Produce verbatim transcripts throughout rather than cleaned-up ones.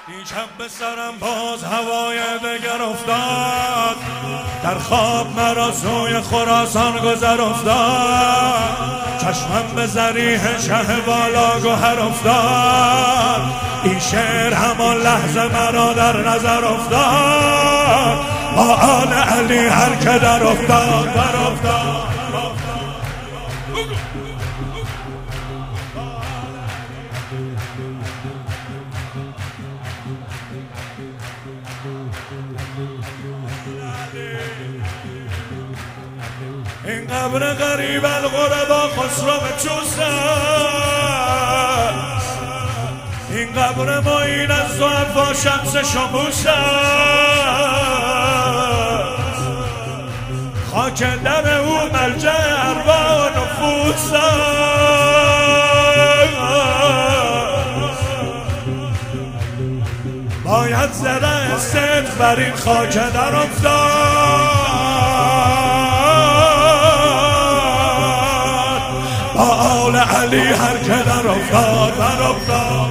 دیشب به سرم باز هوای دگر افتاد، در خواب مرا سوی خراسان گذر افتاد. چشمم به ضریح شه بالا گوهر افتاد، این شعر همان لحظه مرا در نظر افتاد. با آل علی هر که در افتاد در افتاد. این قبر غریب الغربا خسرو توست، این قبر معین از ضعفا شمس شموس، خاک در او ملجأ ارواح و نفوس. باید زرع صدق بر این خاک در افتاد. با آل علی هر که در افتاد در افتاد.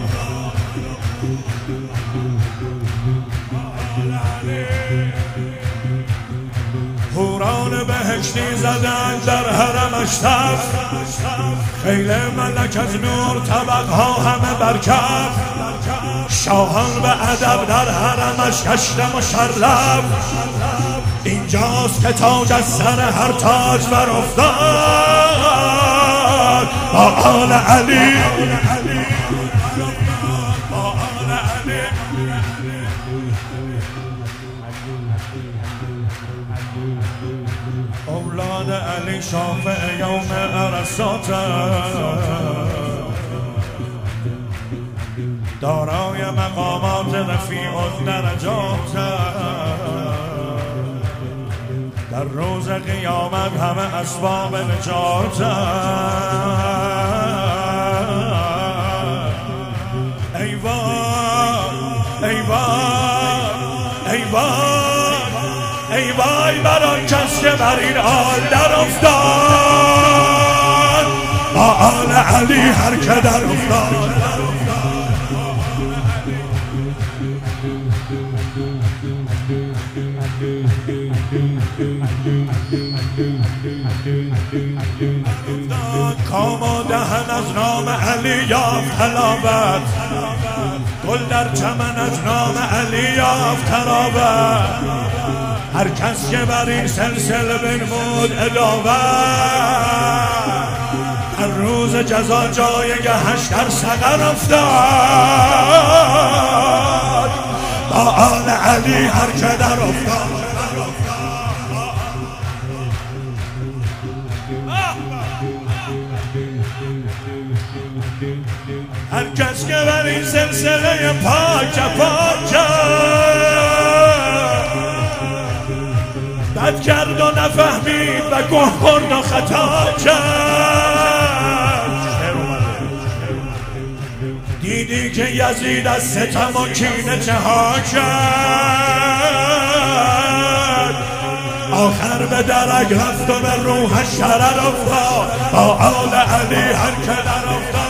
حوران بهشتی زدن در حرمش تف، خیل ملک از نور طبقها همه برکف. شاهان به ادب در حرمش گشت مشرف، اینجاست که تاج از سر هر تاج بر افتاد. با آل علی اولاد علی شافع یوم عرصات، دارای مقامات رفیع الدرجات. در روز قیامت همه اسباب نجات. ای وای ای وای ای وای ای وای بر آن کس که بر این آل در افتاد. با آل علی هر که در افتاد. کام و دهن از نام علی یافت حلاوت، گل در چمن از نام علی یافت طراوت. هر کس که بر این سلسله بنمود عداوت، هر روز جزا جایگهش در سقر افتاد. با آل علی هر که در افتاد. هر کس که بر این سلسله پاک پاک بد کرد و نفهمید و گه خورد و خطا کرد. دیدی که یزید از ستم و کینه چه ها کرد، آخر به درک رفت و به روحش شرر افتاد. با آل علی هر که در افتاد.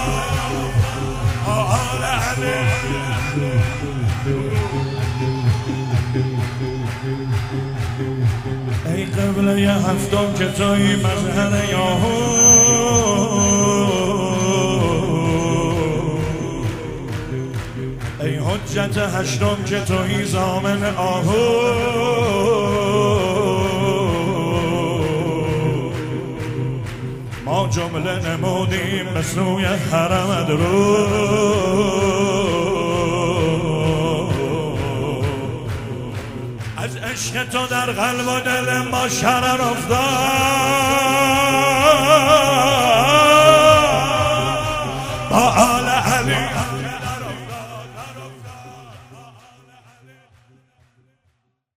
ای قبله ی هفتم که توی مظهر یاهو، ای حجت هشتم که توی ضامن آهو. ما جمله نمودیم به سوی حرمت رو، از عشق تو در قلب و دل ما شرر افتاد.